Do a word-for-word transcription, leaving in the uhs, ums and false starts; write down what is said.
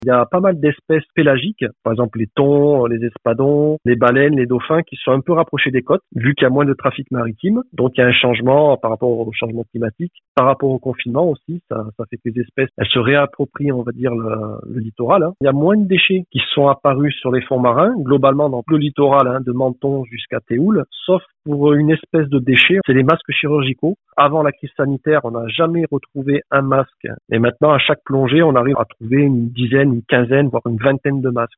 Il y a pas mal d'espèces pélagiques, par exemple les thons, les espadons, les baleines, les dauphins, qui sont un peu rapprochés des côtes, vu qu'il y a moins de trafic maritime. Donc il y a un changement par rapport au changement climatique, par rapport au confinement aussi. Ça, ça fait que les espèces, elles se réapproprient, on va dire, le, le littoral. Hein. Il y a moins de déchets qui sont apparus sur les fonds marins, globalement dans tout le littoral, hein, de Menton jusqu'à Théoul, sauf pour une espèce de déchet, c'est les masques chirurgicaux. Avant la crise sanitaire, on n'a jamais retrouvé un masque. Et maintenant, à chaque plongée, on arrive à trouver une dizaine, une quinzaine, voire une vingtaine de masques.